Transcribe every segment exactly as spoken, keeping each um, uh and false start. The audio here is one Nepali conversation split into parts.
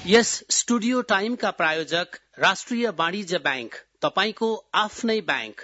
यस स्टुडियो टाइमका प्रायोजक राष्ट्रिय वाणिज्य बैंक, तपाईको आफ्नै बैंक।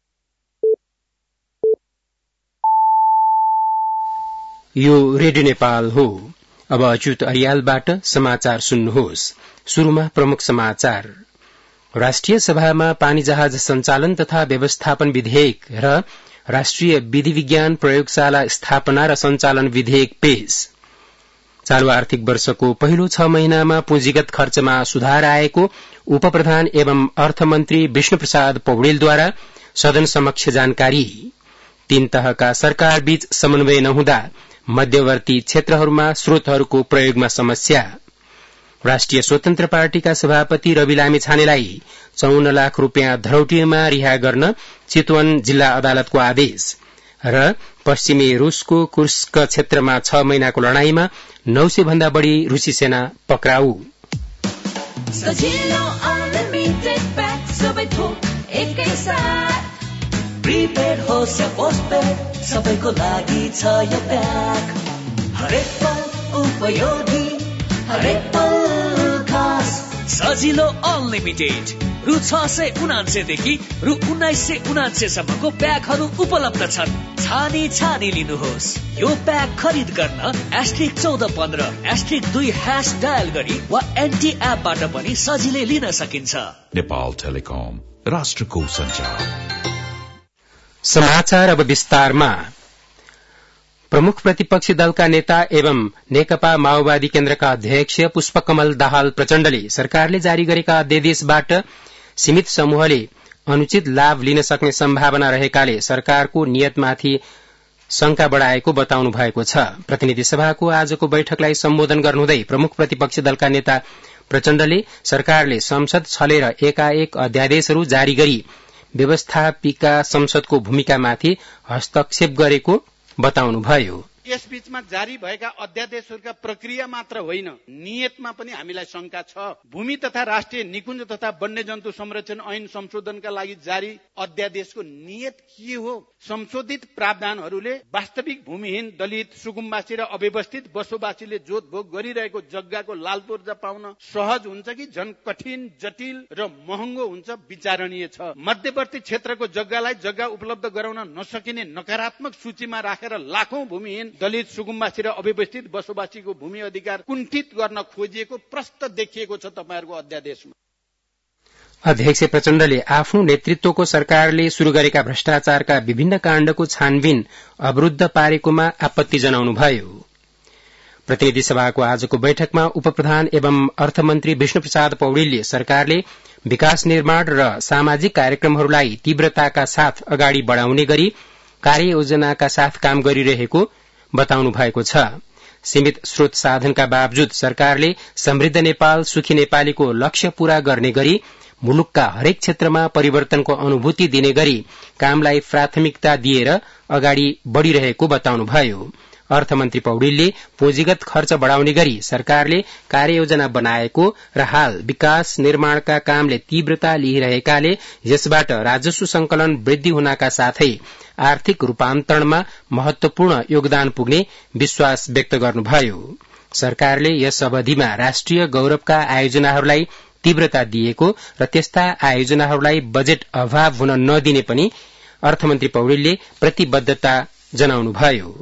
यो रेडियो नेपाल हो। अब अच्युत अरियालबाट समाचार सुन्नुहोस्। शुरूमा प्रमुख समाचार। राष्ट्रिय सभामा पानी जहाज सञ्चालन तथा व्यवस्थापन विधेयक र राष्ट्रिय विधि विज्ञान प्रयोगशाला स्थापना र सञ्चालन विधेयक पेश। चालू आर्थिक वर्षको पहिलो छ महिनामा पुँजीगत खर्चमा सुधार आएको उपप्रधान एवं अर्थमन्त्री विष्णुप्रसाद पौडेलद्वारा सदन समक्ष जानकारी। तीन तहका सरकारबीच समन्वय नहुँदा मध्यवर्ती क्षेत्रहरूमा स्रोतहरूको प्रयोगमा समस्या। राष्ट्रिय स्वतन्त्र पार्टीका सभापति रवि लामिछानेलाई चौन्न लाख रूपियाँ धरौटीमा रिहा गर्न चितवन जिल्ला अदालतको आदेश। र पश्चिमी रूसको कुर्स्क क्षेत्रमा छ महिनाको लड़ाईमा नौ सय भन्दा बढ़ी रूसी सेना पक्राउ। सजिलो अनलिमिटेड प्याक सबै थोक एकै साथ, प्रिपेड होस् या पोस्टपेड सबैको लागि छ यो प्याक। हरेक पल उपयोगी, हरेक पल खास। सजिलो अनलिमिटेड रु छ सय उनान्सयदेखि रु उन्नाइस सय उनान्सयसम्मको प्याकहरू उपलब्ध छन्। छानी छानी लिनुहोस्। यो प्याक खरिद गर्न एस्ट्रिक चौध पन्ध्र एस्ट्रिक दुई ह्यास डायल गरी वा एनटी एपबाट पनि सजिलै लिन सकिन्छ। नेपाल टेलिकम, राष्ट्रको सञ्चार। समाचार अब विस्तारमा। प्रमुख प्रतिपक्षी दलका नेता एवं नेकपा माओवादी केन्द्रका अध्यक्ष पुष्पकमल दाहाल प्रचण्डले सरकारले जारी गरेका अध्यादेशबाट सीमित समूहले अनुचित लाभ लिन सक्ने सम्भावना रहेकाले सरकारको नियतमाथि शंका बढ़ाएको बताउनु भएको छ। प्रतिनिधि सभाको आजको बैठकलाई सम्बोधन गर्नुहुँदै प्रमुख प्रतिपक्षी दलका नेता प्रचण्डले सरकारले संसद छलेर एकाएक अध्यादेशहरू जारी गरी व्यवस्थापिका संसदको भूमिकामाथि हस्तक्षेप गरेको बताउनुभयो। यस बीचमा जारी भएका अध्यादेशहरूका प्रक्रिया मात्र होइन, नियतमा पनि हामीलाई शंका छ। भूमि तथा राष्ट्रिय निकुञ्ज तथा वन्यजन्तु संरक्षण ऐन संशोधनका लागि जारी अध्यादेशको नियत के हो? संशोधित प्रावधानहरूले वास्तविक भूमिहीन, दलित, सुकुम्बासी र अव्यवस्थित बसोबासीले जोतभोग गरिरहेको जग्गाको लालपुर्जा पाउन सहज हुन्छ कि झन कठिन, जटिल र महँगो हुन्छ? विचारणीय छ। मध्यवर्ती क्षेत्रको जग्गालाई जग्गा उपलब्ध गराउन नसकिने नकारात्मक सूचीमा राखेर लाखौं भूमिहीन, दलित, सुकुम्बासी र अव्यवस्थित बसोबासीको भूमि अधिकार कुण्ठित गर्न खोजिएको प्रष्ट देखिएको छ तपाईहरुको अध्यादेशमा। अध्यक्ष प्रचण्डले आफ्नो नेतृत्वको सरकारले शुरू गरेका भ्रष्टाचारका विभिन्न काण्डको छानबिन अवरुद्ध पारेकोमा आपत्ति जनाउनुभयो। प्रतिनिधि सभाको आजको बैठकमा उपप्रधान एवं अर्थमन्त्री विष्णुप्रसाद पौडेलले सरकारले विकास निर्माण र सामाजिक कार्यक्रमहरूलाई तीव्रताका साथ अगाडि बढ़ाउने गरी कार्ययोजनाका साथ काम गरिरहेको बताउनु भएको छ। सीमित स्रोत साधनका बावजुद सरकारले समृद्ध नेपाल, सुखी नेपालीको लक्ष्य पूरा गर्ने गरी मुलुकका हरेक क्षेत्रमा परिवर्तनको अनुभूति दिने गरी कामलाई प्राथमिकता दिएर अगाडि बढ़िरहेको बताउनुभयो। अर्थमन्त्री पौडेलले पुँजीगत खर्च बढ़ाउने गरी सरकारले कार्ययोजना बनाएको र हाल विकास निर्माणका कामले तीव्रता लिइरहेकाले यसबाट राजस्व संकलन वृद्धि हुनका साथै आर्थिक रूपान्तरणमा महत्वपूर्ण योगदान पुग्ने विश्वास व्यक्त गर्नुभयो। सरकारले यस अवधिमा राष्ट्रिय गौरवका आयोजनाहरूलाई तीव्रता दिएको र त्यस्ता आयोजनाहरूलाई बजेट अभाव हुन नदिने पनि अर्थमन्त्री पौडेलले प्रतिबद्धता जनाउनुभयो।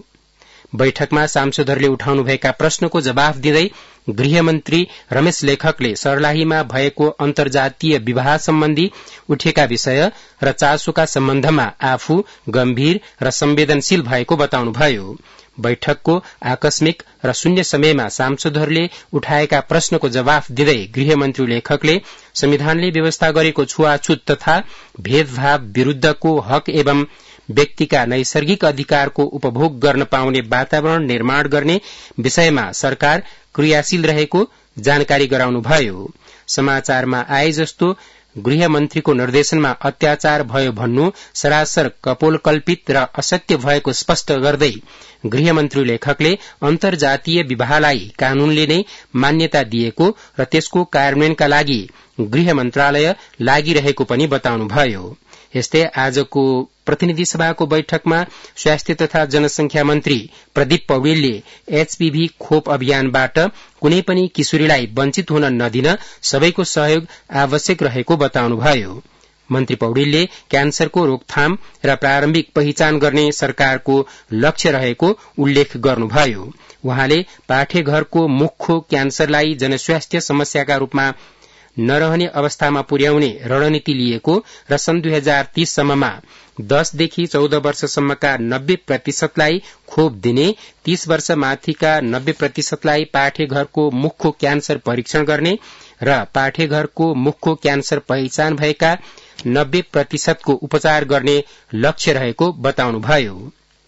बैठकमा सांसदहरूले उठाउनुभएका प्रश्नको जवाफ दिँदै गृहमन्त्री रमेश लेखकले सर्लाहीमा भएको अन्तर्जातीय विवाह सम्बन्धी उठेका विषय र चासोका सम्बन्धमा आफू गम्भीर र संवेदनशील भएको बताउनुभयो। बैठकको आकस्मिक र शून्य समयमा सांसदहरूले उठाएका प्रश्नको जवाफ दिँदै गृहमन्त्री लेखकले संविधानले व्यवस्था गरेको छुवाछुत तथा भेदभाव विरूद्धको हक एवं व्यक्तिका नैसर्गिक अधिकारको उपभोग गर्न पाउने वातावरण निर्माण गर्ने विषयमा सरकार क्रियाशील रहेको जानकारी गराउनुभयो। समाचारमा आए जस्तो गृहमन्त्रीको निर्देशनमा अत्याचार भयो भन्नु सरासर कपोलकल्पित र असत्य भएको स्पष्ट गर्दै गृहमन्त्री लेखकले अन्तर्जातीय विवाहलाई कानूनले नै मान्यता दिएको र त्यसको कार्यान्वयनका लागि गृह मन्त्रालय लागिरहेको पनि बताउनुभयो। यस्तै आजको प्रतिनिधि सभाको बैठकमा स्वास्थ्य तथा जनसंख्या मन्त्री प्रदीप पौडेलले एचपीभी खोप अभियानबाट कुनै पनि किशोरीलाई वञ्चित हुन नदिन सबैको सहयोग आवश्यक रहेको बताउनुभयो। मन्त्री पौडेलले क्यान्सरको रोकथाम र प्रारम्भिक पहिचान गर्ने सरकारको लक्ष्य रहेको उल्लेख गर्नुभयो। उहाँले पाठेघरको मुखको क्यान्सरलाई जनस्वास्थ्य समस्याका रूपमा नरहने अवस्थामा पुर्याउने रणनीति लिएको र सन् दुई हजार तीस सम्ममा दसदेखि चौध वर्षसम्मका नब्बे प्रतिशतलाई खोप दिने, तीस वर्ष माथिका नब्बे प्रतिशतलाई पाठेघरको मुखको क्यान्सर परीक्षण गर्ने र पाठेघरको मुखको क्यान्सर पहिचान भएका नब्बे प्रतिशतको उपचार गर्ने लक्ष्य रहेको बताउनुभयो।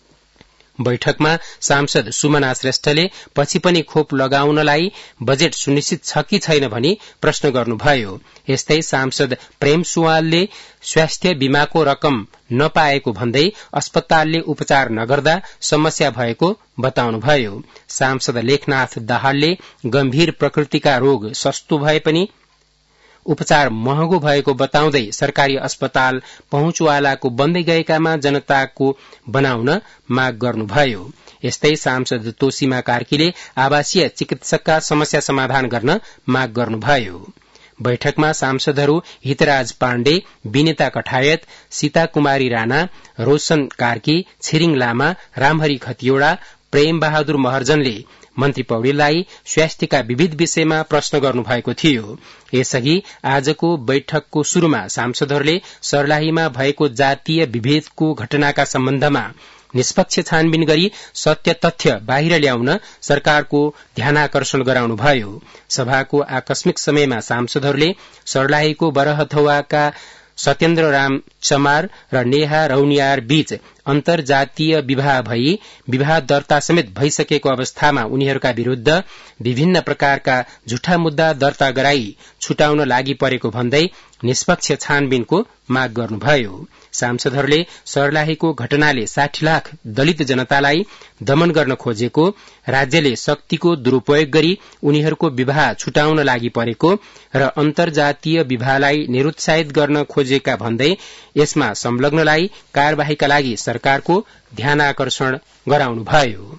बैठकमा सांसद सुमना श्रेष्ठले पछि पनि खोप लगाउनलाई बजेट सुनिश्चित छ कि छैन भनी प्रश्न गर्नुभयो। यस्तै सांसद प्रेम सुवालले स्वास्थ्य बीमाको रकम नपाएको भन्दै अस्पतालले उपचार नगर्दा समस्या भएको बताउनुभयो। सांसद लेखनाथ दाहालले गम्भीर प्रकृतिका रोग सस्तो भए पनि उपचार महँगो भएको बताउँदै सरकारी अस्पताल पहुँचवालाको बन्दै गएकामा जनताको बनाउन माग गर्नुभयो। यस्तै सांसद तोसीमा कार्कीले आवासीय चिकित्सकका समस्या समाधान गर्न माग गर्नुभयो। बैठकमा सांसदहरू हितराज पाण्डे, विनिता कठायत, सीता कुमारी राणा, रोशन कार्की, छिरिङ लामा, रामहरि खतिवड़ा, प्रेम बहादुर महर्जनले मन्त्री पौडेललाई स्वास्थ्यका विविध विषयमा प्रश्न गर्नुभएको थियो। यसअघि आजको बैठकको शुरूमा सांसदहरूले सर्लाहीमा भएको जातीय विभेदको घटनाका सम्बन्धमा निष्पक्ष छानबिन गरी सत्य तथ्य बाहिर ल्याउन सरकारको ध्यानाकर्षण गराउनुभयो। सभाको आकस्मिक समयमा सांसदहरूले सर्लाहीको बरहथवाका सत्येन्द्र राम चमार र नेहा रौनियार बीच अन्तर्जातीय विवाह भई विवाह दर्ता समेत भइसकेको अवस्थामा उनीहरूका विरूद्ध विभिन्न प्रकारका झुठा मुद्दा दर्ता गराई छुटाउन लागि परेको भन्दै निष्पक्ष छानबिनको माग गर्नुभयो। सांसदहरूले सर्लाहीको घटनाले साठी लाख दलित जनतालाई दमन गर्न खोजेको, राज्यले शक्तिको दुरूपयोग गरी उनीहरूको विवाह छुटाउन लागि परेको र अन्तर्जातीय विवाहलाई निरुत्साहित गर्न खोजेका भन्दै यसमा संलग्नलाई कार्यवाहीका लागि सरकारको ध्यानाकर्षण गराउनुभयो।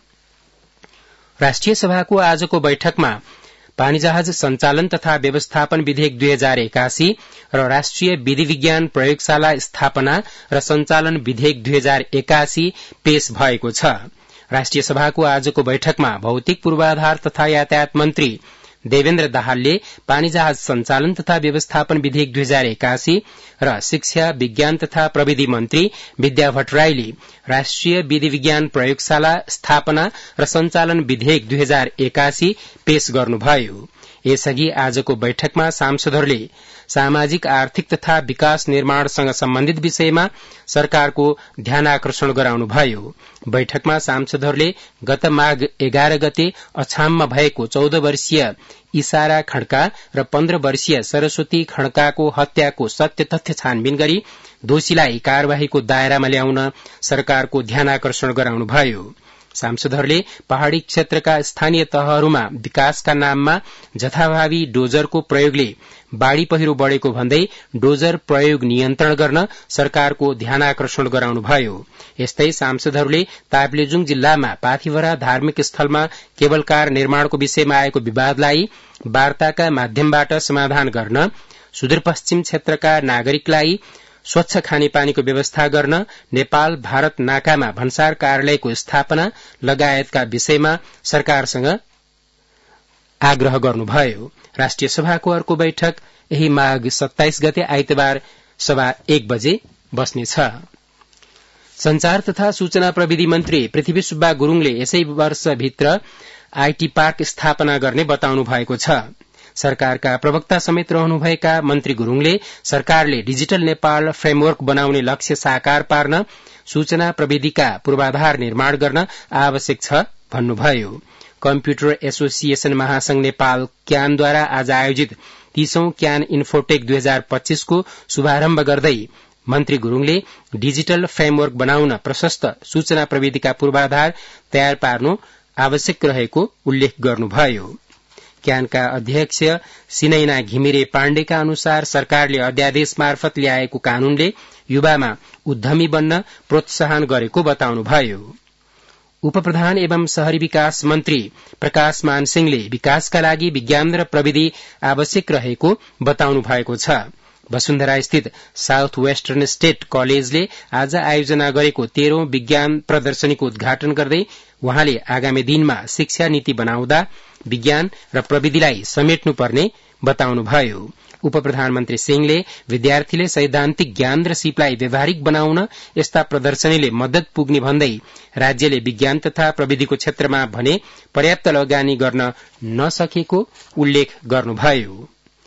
राष्ट्रिय सभाको आजको बैठकमा पानीजहाज सञ्चालन तथा व्यवस्थापन विधेयक दुई हजार एकासी र राष्ट्रिय विधि विज्ञान प्रयोगशाला स्थापना र सञ्चालन विधेयक दुई हजार एकासी पेश भएको छ। राष्ट्रिय सभाको आजको बैठकमा भौतिक पूर्वाधार तथा यातायात मन्त्री देवेन्द्र दाहालले पानीजहाज सञ्चालन तथा व्यवस्थापन विधेयक दुई हजार एकासी र शिक्षा विज्ञान तथा प्रविधि मन्त्री विद्या भट्टराईले राष्ट्रिय विधि विज्ञान प्रयोगशाला स्थापना र सञ्चालन विधेयक दुई हजार एकासी पेश गर्नुभयो। यसअघि आजको बैठकमा सांसदहरूले सामाजिक आर्थिक तथा विकास निर्माणसँग सम्बन्धित विषयमा सरकारको ध्यानाकर्षण गराउनुभयो। बैठकमा सांसदहरूले गत माघ एघार गते अछाममा भएको चौध वर्षीय इशारा खड्का र पन्ध्र वर्षीय सरस्वती खड्काको हत्याको सत्य तथ्य छानबिन गरी दोषीलाई कार्यवाहीको दायरामा ल्याउन सरकारको ध्यानाकर्षण गराउनुभयो। सांसदहरूले पहाड़ी क्षेत्रका स्थानीय तहहरूमा विकासका नाममा जथाभावी डोजरको प्रयोगले बाढ़ी पहिरो बढ़ेको भन्दै डोजर प्रयोग नियन्त्रण गर्न सरकारको ध्यानाकर्षण गराउनुभयो। यस्तै सांसदहरूले ताप्लेजुङ जिल्लामा पाथिभरा धार्मिक स्थलमा केबल कार निर्माणको विषयमा आएको विवादलाई वार्ताका माध्यमबाट समाधान गर्न, सुदूरपश्चिम क्षेत्रका नागरिकलाई स्वच्छ खानेपानीको व्यवस्था गर्न, नेपाल भारत नाकामा भन्सार कार्यालयको स्थापना लगायतका विषयमा सरकारसँग आग्रह गर्नुभयो। राष्ट्रिय सभाको अर्को बैठक यही माघ सत्ताइस गते आइतबार सभा एक बजे बस्नेछ। संचार तथा सूचना प्रविधि मन्त्री पृथ्वी सुब्बा गुरूङले यसै वर्षभित्र आईटी पार्क स्थापना गर्ने बताउनु भएको छ। सरकारका प्रवक्ता समेत रहनुभएका मन्त्री गुरूङले सरकारले डिजिटल नेपाल फ्रेमवर्क बनाउने लक्ष्य साकार पार्न सूचना प्रविधिका पूर्वाधार निर्माण गर्न आवश्यक छ भन्नुभयो। कम्प्युटर एसोसिएशन महासंघ नेपाल क्यानद्वारा आज आयोजित तीसौं क्यान इन्फोटेक दुई हजार पच्चीसको शुभारम्भ गर्दै मन्त्री गुरूङले डिजिटल फ्रेमवर्क बनाउन प्रशस्त सूचना प्रविधिका पूर्वाधार तयार पार्नु आवश्यक रहेको उल्लेख गर्नुभयो। क्यानका अध्यक्ष सिनैना घिमिरे पाण्डेका अनुसार सरकारले अध्यादेश मार्फत ल्याएको कानूनले युवामा उद्यमी बन्न प्रोत्साहन गरेको बताउनुभयो। उपप्रधान एवं शहरी विकास मन्त्री प्रकाश मान सिंहले विकासका लागि विज्ञान र प्रविधि आवश्यक रहेको बताउनु भएको छ। वसुन्धरा स्थित साउथ वेस्टर्न स्टेट कलेजले आज आयोजना गरेको तेह्रौं विज्ञान प्रदर्शनीको उद्घाटन गर्दै वहाँले आगामी दिनमा शिक्षा नीति बनाउँदा विज्ञान र प्रविधिलाई समेट्नुपर्ने बताउनुभयो। उप प्रधानमन्त्री सिंहले विद्यार्थीले सैद्धान्तिक ज्ञान र सिपलाई व्यावहारिक बनाउन यस्ता प्रदर्शनीले मद्दत पुग्ने भन्दै राज्यले विज्ञान तथा प्रविधिको क्षेत्रमा भने पर्याप्त लगानी गर्न नसकेको उल्लेख गर्नुभयो।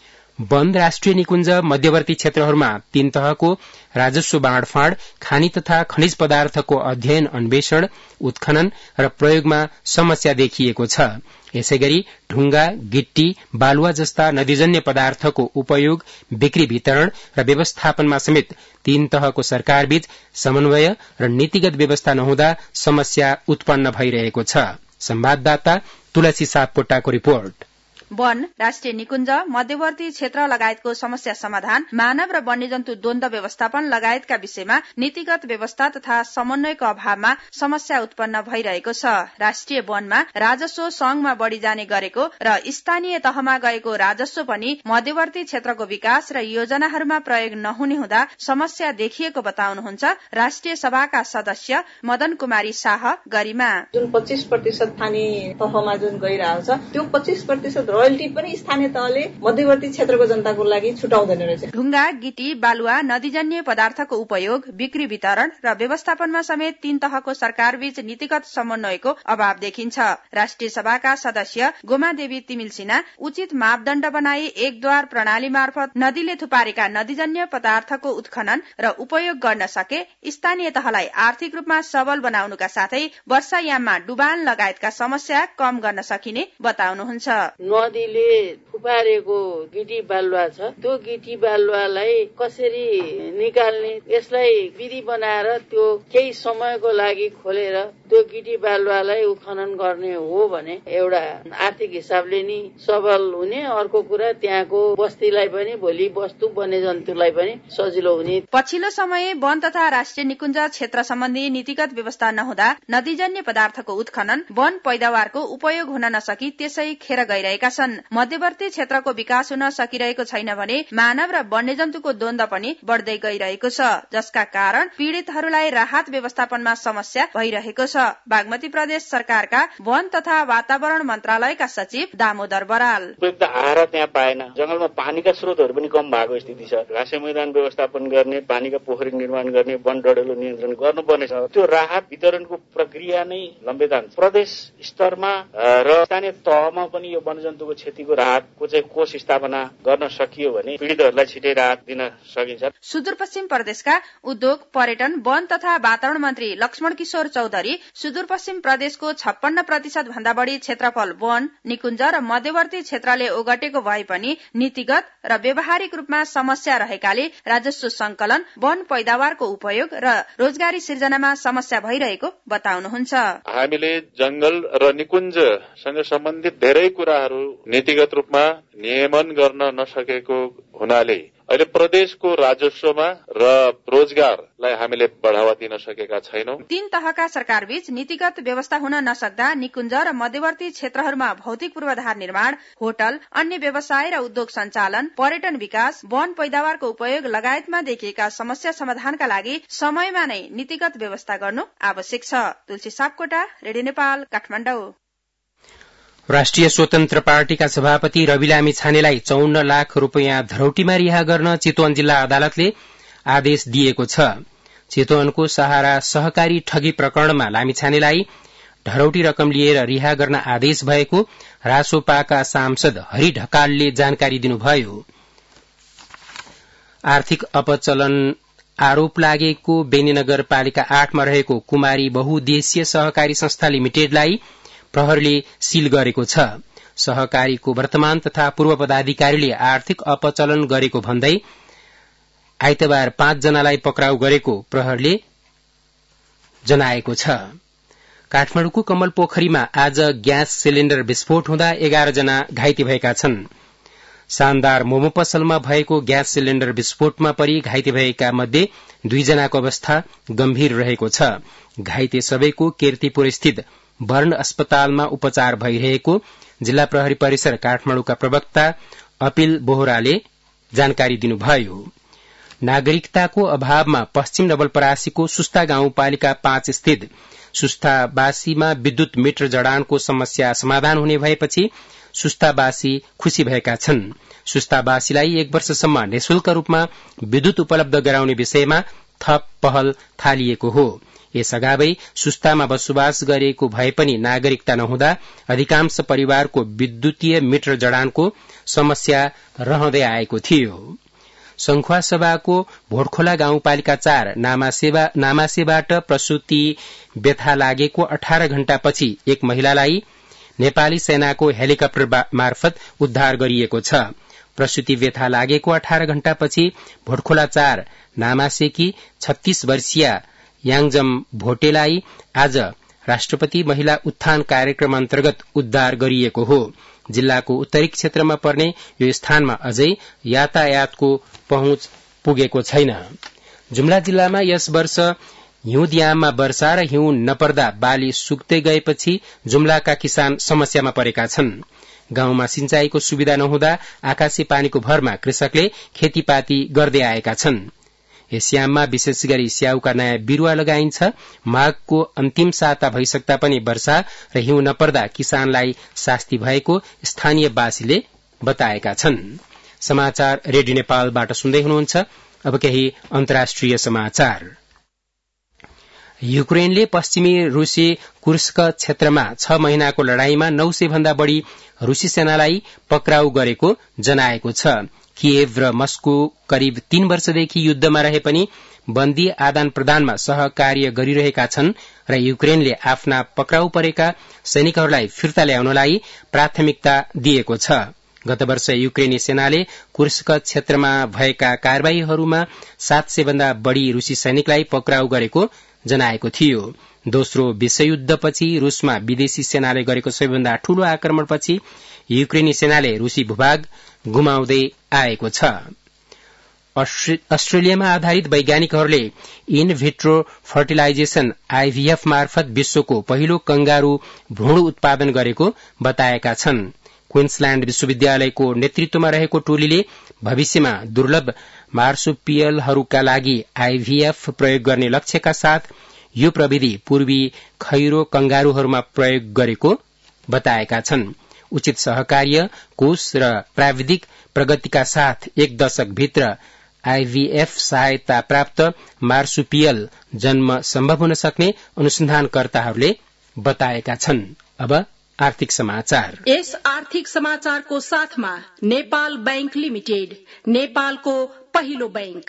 वन राष्ट्रिय निकुञ्ज मध्यवर्ती क्षेत्रहरूमा तीन तहको राजस्व बाँडफाँड, खानी तथा खनिज पदार्थको अध्ययन, अन्वेषण, उत्खनन र प्रयोगमा समस्या देखिएको छ। यसैगरी ढुङ्गा, गिट्टी, बालुवा जस्ता नदीजन्य पदार्थको उपयोग, बिक्री, वितरण र व्यवस्थापनमा समेत तीन तहको सरकारबीच समन्वय र नीतिगत व्यवस्था नहुँदा समस्या उत्पन्न भइरहेको छ। संवाददाता तुलसी सापकोटाको रिपोर्ट। वन, राष्ट्रिय निकुञ्ज, मध्यवर्ती क्षेत्र लगायतको समस्या समाधान, मानव र वन्यजन्तु द्वन्द व्यवस्थापन लगायतका विषयमा नीतिगत व्यवस्था तथा समन्वयको अभावमा समस्या उत्पन्न भइरहेको छ। राष्ट्रिय वनमा राजस्व संघमा बढ़ी जाने गरेको र स्थानीय तहमा गएको राजस्व पनि मध्यवर्ती क्षेत्रको विकास र योजनाहरूमा प्रयोग नहुने हुँदा समस्या देखिएको बताउनुहुन्छ राष्ट्रिय सभाका सदस्य मदन कुमारी शाह गरिमा। जुन पच्चीस प्रतिशत स्थानीय तहमा जुन गइरहेको छ त्यो पच्चीस प्रतिशत रोयल्टी पनि स्थानीय तहले मध्यवर्ती क्षेत्रको जनताको लागि छुटाउँदैन रहेछ। ढुङ्गा, गिटी, बालुवा, नदीजन्य पदार्थको उपयोग, बिक्री, वितरण र व्यवस्थापनमा समेत तीन तहको सरकारबीच नीतिगत समन्वयको अभाव देखिन्छ। राष्ट्रिय सभाका सदस्य गोमा देवी तिमिल सिन्हा उचित मापदण्ड बनाई एकद्वार प्रणाली मार्फत नदीले थुपारेका नदीजन्य पदार्थको उत्खनन र उपयोग गर्न सके स्थानीय तहलाई आर्थिक रूपमा सबल बनाउनुका साथै वर्षायाममा डुबान लगायतका समस्या कम गर्न सकिने बताउनुहुन्छ। नदीले थुपारेको गिटी बालुवा छ, त्यो गिटी बालुवालाई कसरी निकाल्ने, यसलाई विधि बनाएर त्यो केही समयको लागि खोलेर त्यो गिटी बालुवालाई उत्खनन गर्ने हो भने एउटा आर्थिक हिसाबले नि सबल हुने, अर्को कुरा त्यहाँको बस्तीलाई पनि भोलि वस्तु वन्यजन्तुलाई पनि सजिलो हुने। पछिल्लो समय वन तथा राष्ट्रिय निकुञ्ज क्षेत्र सम्बन्धी नीतिगत व्यवस्था नहुँदा नदीजन्य पदार्थको उत्खनन, वन पैदावारको उपयोग हुन नसकी त्यसै खेर गइरहेका छन्। मध्यवर्ती क्षेत्रको विकास हुन सकिरहेको छैन भने मानव र वन्यजन्तुको द्वन्द पनि बढ़दै गइरहेको छ, जसका कारण पीड़ितहरूलाई राहत व्यवस्थापनमा समस्या भइरहेको छ। बागमती प्रदेश सरकारका वन तथा वातावरण मन्त्रालयका सचिव दामोदर बराल। उपयुक्त आहार त्यहाँ पाएन, जंगलमा पानीका स्रोतहरू पनि कम भएको स्थिति छ। घाँसे मैदान व्यवस्थापन गर्ने, पानीका पोखरी निर्माण गर्ने, वन डढेलो नियन्त्रण गर्नुपर्ने छ। त्यो राहत वितरणको प्रक्रिया नै लम्बित हुन्छ। प्रदेश स्तरमा र स्थानीय तहमा पनि यो वन्यजन्तुको क्षतिको राहतको चाहिँ कोष स्थापना गर्न सकियो भने पीड़ितहरूलाई छिटै राहत दिन सकिन्छ। सुदूरपश्चिम प्रदेशका उद्योग, पर्यटन, वन तथा वातावरण मन्त्री लक्ष्मण किशोर चौधरी सुदूरपश्चिम प्रदेशको छप्पन्न प्रतिशत भन्दा बढ़ी क्षेत्रफल वन, निकुञ्ज र मध्यवर्ती क्षेत्रले ओगटेको भए पनि नीतिगत र व्यावहारिक रूपमा समस्या रहेकाले राजस्व संकलन, वन पैदावारको उपयोग र रोजगारी सिर्जनामा समस्या भइरहेको बताउनुहुन्छ। हामीले जंगल र निकुञ्जसँग सम्बन्धित धेरै कुराहरू नीतिगत रूपमा नियमन गर्न नसकेको हुनाले अहिले प्रदेशको राजस्वमा र रोजगारलाई हामीले बढ़ावा दिन सकेका छैनौं। तीन तहका सरकारबीच नीतिगत व्यवस्था हुन नसक्दा निकुञ्ज र मध्यवर्ती क्षेत्रहरूमा भौतिक पूर्वाधार निर्माण, होटल, अन्य व्यवसाय र उद्योग सञ्चालन, पर्यटन विकास, वन पैदावारको उपयोग लगायतमा देखिएका समस्या समाधानका लागि समयमा नै नीतिगत व्यवस्था गर्नु आवश्यक छ। तुलसी सापकोटा, रेडियो नेपाल, काठमाडौँ। राष्ट्रिय स्वतन्त्र पार्टीका सभापति रवि लामी छानेलाई चौन्न लाख रूपियाँ धरौटीमा रिहा गर्न चितवन जिल्ला अदालतले आदेश दिएको छ। चितवनको सहारा सहकारी ठगी प्रकरणमा लामी छानेलाई धरौटी रकम लिएर रिहा गर्न आदेश भएको रासोपाका सांसद हरि ढकालले जानकारी दिनुभयो। आर्थिक अपचलन आरोप लागेको बेनी नगरपालिका आठमा रहेको कुमारी बहुद्देश्य सहकारी संस्था लिमिटेडलाई प्रहरीले सील गरेको छ। सहकारीको वर्तमान तथा पूर्व पदाधिकारीले आर्थिक अपचलन गरेको भन्दै आइतबार पाँच जनालाई पक्राउ गरेको प्रहरीले जनाएको छ। काठमाडौँको कमल पोखरीमा आज ग्यास सिलिण्डर विस्फोट हुँदा एघार जना घाइते भएका छन्। शानदार मोमो पसलमा भएको ग्यास सिलिण्डर विस्फोटमा परि घाइते भएका मध्ये दुईजनाको अवस्था गम्भीर रहेको छ। घाइते सबैको कीर्तिपुर स्थित वर्ण अस्पतालमा उपचार भइरहेको जिल्ला प्रहरी परिसर काठमाडौँका प्रवक्ता अपिल बोहराले जानकारी दिनुभयो। नागरिकताको अभावमा पश्चिम नवलपरासीको सुस्ता गाउँपालिका पाँच स्थित सुस्तावासीमा विद्युत मिटर जडानको समस्या समाधान हुने भएपछि सुस्तावासी खुशी भएका छन्। सुस्तावासीलाई एक वर्षसम्म निशुल्क रूपमा विद्युत उपलब्ध गराउने विषयमा थप पहल थालिएको हो। यसअगावै सुस्तामा बसोबास गरेको भए पनि नागरिकता नहुँदा अधिकांश परिवारको विद्युतीय मिटर जडानको समस्या रहँदै आएको थियो। संखुवासभाको भोटखोला गाउँपालिका चार नामासेवा नामासेबाट प्रसूति व्यथा लागेको अठार घण्टापछि एक महिलालाई नेपाली सेनाको हेलिकप्टर मार्फत उद्धार गरिएको छ। प्रसूति व्यथा लागेको अठार घण्टापछि भोटखोला चार नामासेकी छत्तीस वर्षीय याङजम भोटेलाई आज राष्ट्रपति महिला उत्थान कार्यक्रम अन्तर्गत उद्धार गरिएको हो। जिल्लाको उत्तरी क्षेत्रमा पर्ने यो स्थानमा अझै यातायातको पहुँच पुगेको छैन। जुम्ला जिल्लामा यस वर्ष हिउँदयाममा वर्षा र हिउँ नपर्दा बाली सुक्दै गएपछि जुम्लाका किसान समस्यामा परेका छन्। गाउँमा सिंचाईको सुविधा नहुँदा आकाशे पानीको भरमा कृषकले खेतीपाती गर्दै आएका छन्। यस याममा विशेष गरी स्याउका नयाँ बिरूवा लगाइन्छ। माघको अन्तिम साता भइसक्दा पनि वर्षा र हिउँ नपर्दा किसानलाई शास्ति भएको स्थानीयवासीले बताएका छन्। समाचार रेडियो नेपालबाट सुन्दै हुनुहुन्छ। अब केही अन्तर्राष्ट्रिय समाचार। युक्रेनले पश्चिमी रूसी कुर्स्क क्षेत्रमा छ महिनाको लड़ाईमा नौ सय भन्दा बढ़ी रूसी सेनालाई पक्राउ गरेको जनाएको छ। किएभ र मस्को करिब तीन वर्षदेखि युद्धमा रहे पनि बन्दी आदान प्रदानमा सहकार्य गरिरहेका छन् र युक्रेनले आफ्ना पक्राउ परेका सैनिकहरूलाई फिर्ता ल्याउनलाई प्राथमिकता दिएको छ। गत वर्ष युक्रेनी सेनाले कुर्स्क क्षेत्रमा भएका कार्यवाहीहरूमा सात सय भन्दा बढ़ी रूसी सैनिकलाई पक्राउ गरेको जनाएको थियो। दोस्रो विश्वयुद्धपछि रूसमा विदेशी सेनाले गरेको सबैभन्दा ठूलो आक्रमणपछि युक्रेनी सेनाले रूसी भूभाग गुमाउँदै आएको छ। अस्ट्रेलियामा आधारित वैज्ञानिकहरूले इन भिट्रो फर्टिलाइजेशन आईभीएफ मार्फत विश्वको पहिलो कंगारू भ्रूण उत्पादन गरेको बताएका छन्। क्वीन्सल्याण्ड विश्वविद्यालयको नेतृत्वमा रहेको टोलीले भविष्यमा दुर्लभ मार्सुपियलहरूका लागि आईभीएफ प्रयोग गर्ने लक्ष्यका साथ यो प्रविधि पूर्वी खैरो कंगारूहरूमा प्रयोग गरेको बताएका छन्। उचित सहकार्य कोष र प्राविधिक प्रगतिका साथ एक दशक भित्र आईभीएफ सहायता प्राप्त मार्सुपियल जन्म सम्भव हुन सक्ने अनुसन्धानकर्ताहरूले बताएका छन्। अब आर्थिक समाचार। यस आर्थिक समाचारको साथमा नेपाल बैंक लिमिटेड, नेपालको पहिलो बैंक।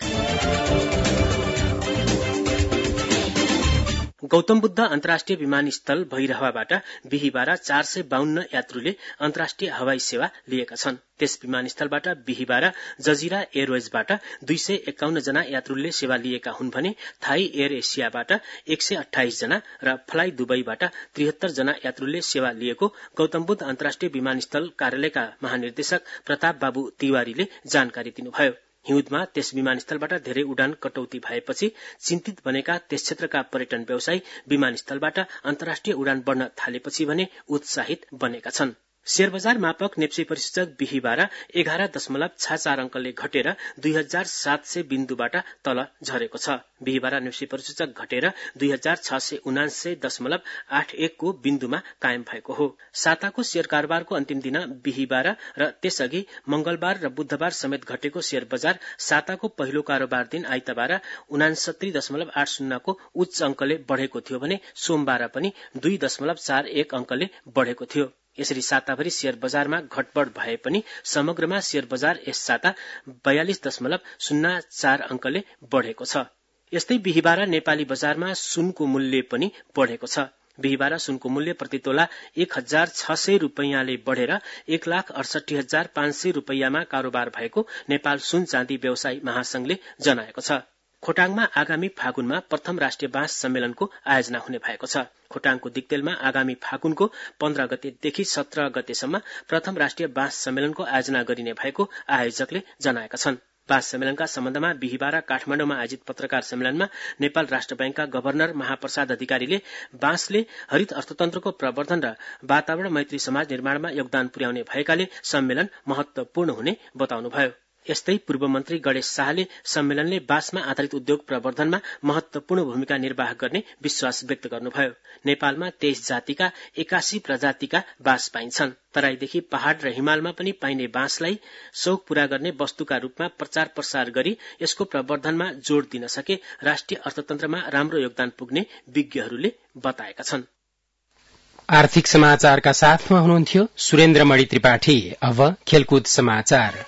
गौतम बुद्ध अन्तर्राष्ट्रिय विमानस्थल भैरहवाबाट बिहीबार चार सय बाहन्न यात्रुले अन्तर्राष्ट्रिय हवाई सेवा लिएका छन्। त्यस विमानस्थलबाट बिहीबार जजिरा एयरवेजबाट दुई सय एकाउन्न जना यात्रुले सेवा लिएका हुन् भने थाई एयर एसियाबाट एक सय अठाइस जना र फ्लाइ दुबईबाट त्रिहत्तर जना यात्रुले सेवा लिएको गौतम बुद्ध अन्तर्राष्ट्रिय विमानस्थल कार्यालयका महानिर्देशक प्रताप बाबु तिवारीले जानकारी दिनुभयो। हिउँदमा त्यस विमानस्थलबाट धेरै उडान कटौती भएपछि चिन्तित बनेका त्यस क्षेत्रका पर्यटन व्यवसायी विमानस्थलबाट अन्तर्राष्ट्रिय उडान बढ़न थालेपछि भने उत्साहित बनेका छन्। शेयर बजार मापक नेप्से परिसूचक बिहीबार एघार दशमलव छ चार अंकले घटेर दुई हजार सात सय बिन्दुबाट तल झरेको छ। बिहीबार नेप्से परिसूचक घटेर दुई हजार छ सय उनान्सय दशमलव आठ एकको बिन्दुमा कायम भएको हो। साताको शेयर कारोबारको अन्तिम दिन बिहीबार र त्यसअघि मंगलबार र बुधबार समेत घटेको शेयर बजार साताको पहिलो कारोबार दिन आइतबार उनासत्तरी दशमलव आठ शून्यको उच्च अंकले बढ़ेको थियो भने सोमबार पनि दुई दशमलव चार एक अंकले बढ़ेको थियो। यसरी साताभरि शेयर बजारमा घटबढ़ भए पनि समग्रमा शेयर बजार यस साता बयालिस दशमलव शून्य चार अंकले बढ़ेको छ। यस्तै बिहीबार नेपाली बजारमा सुनको मूल्य पनि बढ़ेको छ। बिहीबार सुनको मूल्य प्रति तोला एक हजार छ सय रूपियाँले बढ़ेर एक लाख अडसठी हजार पाँच सय रूपियाँमा कारोबार भएको नेपाल सुन चाँदी व्यवसायी महासंघले जनाएको छ। खोटाङमा आगामी फागुनमा प्रथम राष्ट्रिय बाँस सम्मेलनको आयोजना हुने भएको छ। खोटाङको दिक्तेलमा आगामी फागुनको पन्ध्र गतेदेखि सत्र गतेसम्म प्रथम राष्ट्रिय बाँस सम्मेलनको आयोजना गरिने भएको आयोजकले जनाएका छन्। बाँस सम्मेलनका सम्बन्धमा बिहिबार काठमाडौँमा आयोजित पत्रकार सम्मेलनमा नेपाल राष्ट्र बैंकका गभर्नर महाप्रसाद अधिकारीले बाँसले हरित अर्थतन्त्रको प्रवर्धन र वातावरण मैत्री समाज निर्माणमा योगदान पुर्याउने भएकाले सम्मेलन महत्वपूर्ण हुने बताउनुभयो। यस्तै पूर्व मन्त्री गणेश शाहले सम्मेलनले बाँसमा आधारित उद्योग प्रवर्धनमा महत्वपूर्ण भूमिका निर्वाह गर्ने विश्वास व्यक्त गर्नुभयो। नेपालमा तेइस जातिका एकासी प्रजातिका बाँस पाइन्छन्। तराईदेखि पहाड़ र हिमालमा पनि पाइने बाँसलाई शौक पूरा गर्ने वस्तुका रूपमा प्रचार प्रसार गरी यसको प्रवर्धनमा जोड़ दिन सके राष्ट्रिय अर्थतन्त्रमा राम्रो योगदान पुग्ने विज्ञहरूले बताएका छन्। आर्थिक समाचारका साथमा हुनुहुन्थ्यो सुरेन्द्र मणि त्रिपाठी। अब खेलकुद समाचार।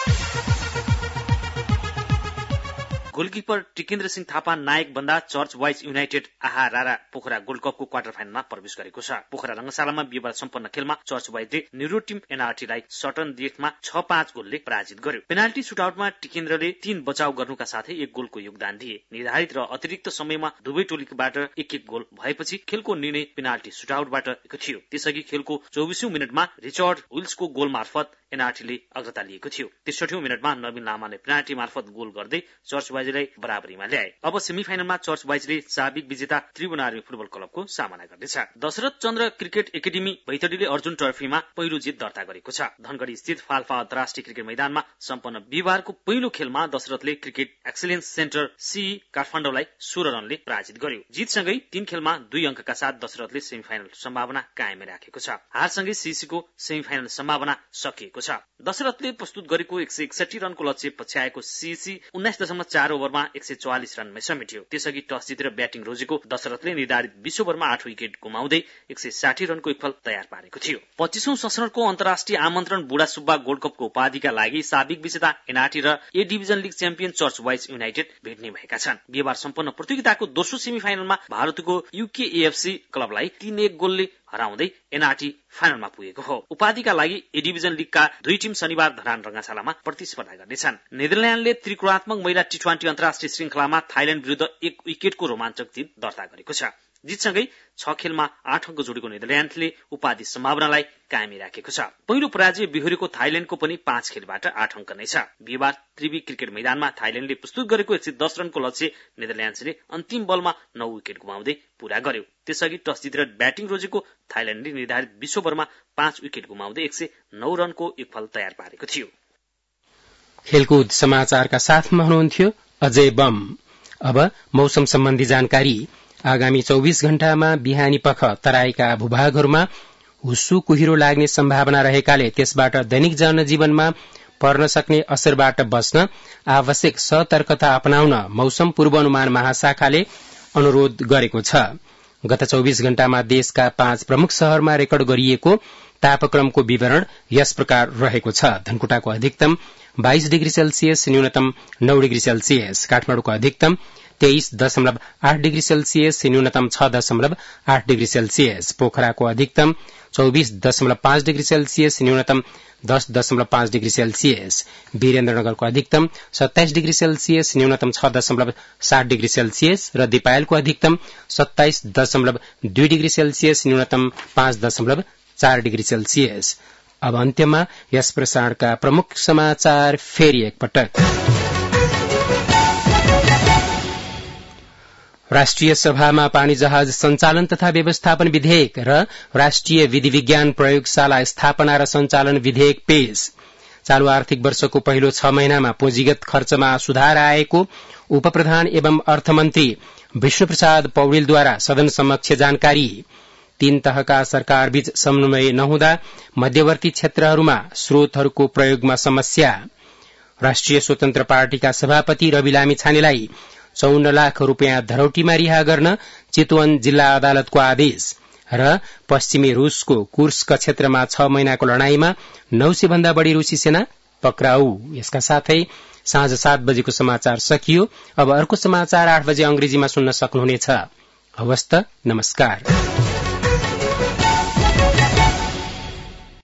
गोलकिपर टिकेन्द्र सिंह थापा नायक बन्दा चर्च वाइज युनाइटेड आहा रारा पोखरा गोल्ड कपको क्वार्टर फाइनलमा प्रवेश गरेको छ। पोखरा रंगशालामा बिहिबार सम्पन्न खेलमा चर्च वाइजले निरो टिम एनआरटीलाई सटन डेथमा छ पाँच गोलले पराजित गर्यो। पेनाल्टी सुटआउटमा टिकेन्द्रले तीन बचाव गर्नुका साथै एक गोलको योगदान दिए। निर्धारित र अतिरिक्त समयमा दुवै टोलीबाट एक एक गोल भएपछि खेलको निर्णय पेनाल्टी सुटआउटबाट थियो। त्यसअघि खेलको चौबिसौं मिनटमा रिचर्ड विल्सको गोल मार्फत एनआरटीले अग्रता लिएको थियो। त्रिसठौं मिनटमा नवीन लामाले पेनाल्टी मार्फत गोल गर्दै चर्च वाइजलाई बराबरीमा ल्याए। अब सेमिफाइनलमा चर्च वाइजले साबिक विजेता त्रिभुवन आर्मी फुटबल क्लबको सामना गर्नेछ। दशरथ चन्द्र क्रिकेट एकाडेमी बैतडीले अर्जुन ट्रफीमा पहिलो जित दर्ता गरेको छ। धनगढ़ी स्थित फाल्फा अन्तर्राष्ट्रिय क्रिकेट मैदानमा सम्पन्न बिहिबारको पहिलो खेलमा दशरथले क्रिकेट एक्सेलेन्स सेन्टर सी काठमाडौँलाई सोह्र रनले पराजित गर्यो। जितसँगै तीन खेलमा दुई अंकका साथ दशरथले सेमिफाइनल सम्भावना कायम राखेको छ। हारसँगै सीसीको सेमिफाइनल सम्भावना सकिएको छ। दशरथले प्रस्तुत गरेको एक सय एकसठी रनको लक्ष्य पछ्याएको सीसी उन्नाइस दशमलव चार ओभरमा एक सय चौवालिस रनमै समेट्यो। त्यसअघि टस जितेर ब्याटिङ रोजेको दशरथले निर्धारित बीस ओभरमा आठ विकेट गुमाउँदै एक सय साठी रनको इक्फल तयार पारेको थियो। पच्चीसौं संस्करणको अन्तर्राष्ट्रिय आमन्त्रण बुढा सुब्बा गोल्ड कपको उपाधिका लागि साबिक विजेता एनआरटी र A division league champion church boys united भेट्ने भएका छन्। बिहिबार सम्पन्न प्रतियोगिताको दोस्रो सेमिफाइनलमा भारतको युकेएफसी क्लबलाई तीन एक गोलले हराउँदै एनआरटी फाइनलमा पुगेको हो। उपाधिका लागि ए डिभिजन लीगका दुई टिम शनिबार धरान रंगशालामा प्रतिस्पर्धा गर्नेछन्। नेदरल्याण्डले त्रिकोणात्मक महिला टी ट्वेन्टी अन्तर्राष्ट्रिय श्रृंखलामा थाइल्याण्ड विरुद्ध एक विकेटको रोमाञ्चक जित दर्ता गरेको छ। जितसँगै छ खेलमा आठ अंक जोडेको नेदरल्याण्डले उपाधि सम्भावनालाई कायमी राखेको छ। पहिलो पराजय बिहोरेको थाइल्याण्डको पनि पाँच खेलबाट आठ अंक नै छ। बिहिबार त्रिवी क्रिकेट मैदानमा थाइल्याण्डले प्रस्तुत गरेको एक सय दस रनको लक्ष्य नेदरल्याण्डले अन्तिम बलमा नौ विकेट गुमाउँदै पूरा गर्यो। त्यसअघि टस जितेर ब्याटिङ रोजेको थाइल्याण्डले निर्धारित बीस ओभरमा पाँच विकेट गुमाउँदै एक सय नौ रनको इक्फल तयार पारेको थियो। खेलकुद समाचारका साथमा हुनुहुन्थ्यो अजय बम। अब मौसम सम्बन्धी जानकारी। आगामी चौबीस घण्टामा बिहानी पख तराईका भूभागहरूमा हुस्सु कुहिरो लाग्ने सम्भावना रहेकाले त्यसबाट दैनिक जनजीवनमा पर्न सक्ने असरबाट बच्न आवश्यक सतर्कता अपनाउन मौसम पूर्वानुमान महाशाखाले अनुरोध गरेको छ। गत चौबीस घण्टामा देशका पाँच प्रमुख शहरमा रेकर्ड गरिएको तापक्रमको विवरण यस प्रकार रहेको छ। धनकुटाको अधिकतम बाइस डिग्री सेल्सियस, न्यूनतम नौ डिग्री सेल्सियस। काठमाडौँको अधिकतम तेइस दशमलव आठ डिग्री सेल्सियस, न्यूनतम छ दशमलव आठ डिग्री सेल्सियस। पोखराको अधिकतम चौबीस दशमलव पाँच डिग्री सेल्सियस, न्यूनतम दस दशमलव पाँच डिग्री सेल्सियस। वीरेन्द्रनगरको अधिकतम सत्ताइस डिग्री सेल्सियस, न्यूनतम छ दशमलव सात डिग्री सेल्सियस र दिपायलको अधिकतम सत्ताइस दशमलव दुई डिग्री सेल्सियस, न्यूनतम पाँच दशमलव चार डिग्री सेल्सियस। अब अन्त्यमा यस प्रसारणका प्रमुख समाचार फेरि एकपटक। राष्ट्रिय सभामा पानी जहाज सञ्चालन तथा व्यवस्थापन विधेयक र राष्ट्रिय विधि विज्ञान प्रयोगशाला स्थापना र सञ्चालन विधेयक पेश। चालू आर्थिक वर्षको पहिलो छ महिनामा पुँजीगत खर्चमा सुधार आएको उपप्रधान एवं अर्थमन्त्री विष्णुप्रसाद पौडेलद्वारा सदन समक्ष जानकारी। तीन तहका सरकारबीच समन्वय नहुँदा मध्यवर्ती क्षेत्रहरूमा स्रोतहरूको प्रयोगमा समस्या। राष्ट्रिय स्वतन्त्र पार्टीका सभापति रवि लामिछानेलाई चौन्न लाख रूपियाँ धरौटीमा रिहा गर्न चितवन जिल्ला अदालतको आदेश। र पश्चिमी रूसको कुर्स्क क्षेत्रमा छ महिनाको लड़ाईमा नौ सय भन्दा बढ़ी रूसी सेना पक्राउ। यसका साथै साँझ सात बजेको समाचार सकियो। अब अर्को समाचार आठ बजे अंग्रेजीमा सुन्न सक्नुहुनेछ। हवस् त, नमस्कार।